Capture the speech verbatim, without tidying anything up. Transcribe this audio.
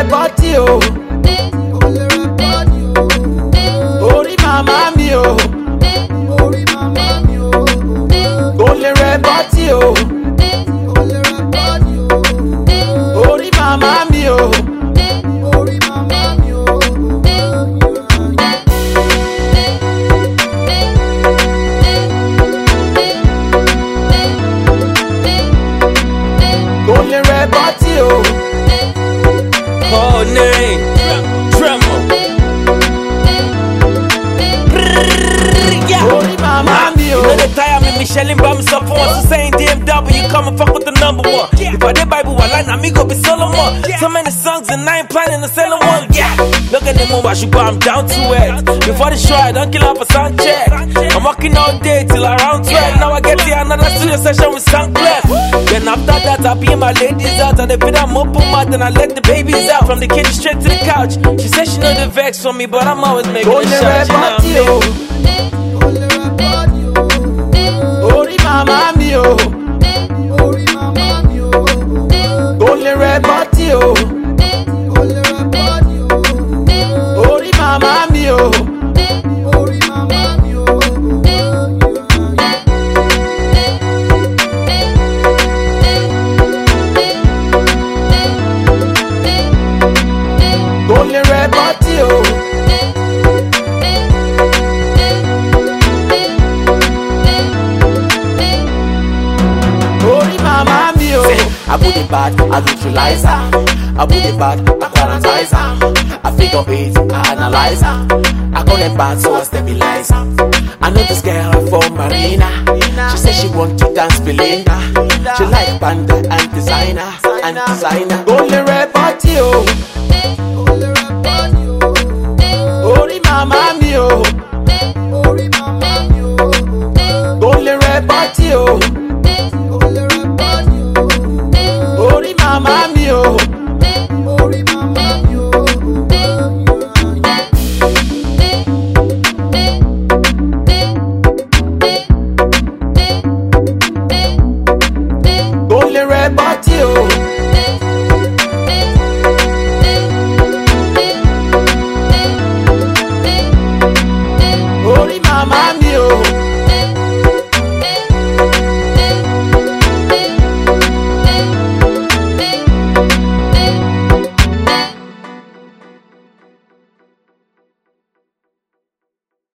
bọ́tì o. Orí màmá mi o. Kò lè rẹ bọ́tì o. Orí màmá mi o. Kò lè rẹ bọ́tì o. Call name, Tremor. Orí màmá mi o. You know they tire me, Michelle and by myself on. So saying D M W, come and fuck with the number one. If I did Bible, I like, me go be Solomon. So many songs and I ain't planning to sell them one. Yeah. Look at the move, I should go, I'm down to it. Before the show, I don't kill off a sound check. I'm working all day till around twelve. Now I get to another studio session with Soundclef. Then after that, I be in my ladies out. And they put them up on my, then I let the babies out. From the kitchen straight to the couch. She said she know the vex for me, but I'm always making a shot. You know what I mean? Orí màmá mi o. Kò lè rẹ bọ́tì o. Orí màmá mi o. Kò lè rẹ bọ́tì o. Mama mi o. I put it bad, I neutralize her. I put it bad, I quarantize her. I figure it, I analyze her. I call them bad, so I stabilize her. I know this girl from Marina. She said she want to dance Belinda. She like panda and designer, and designer. Only red body o. Orí mama mi o. Only red body o. Orí màmá mi o. Kò lè rẹ bọ́tì o.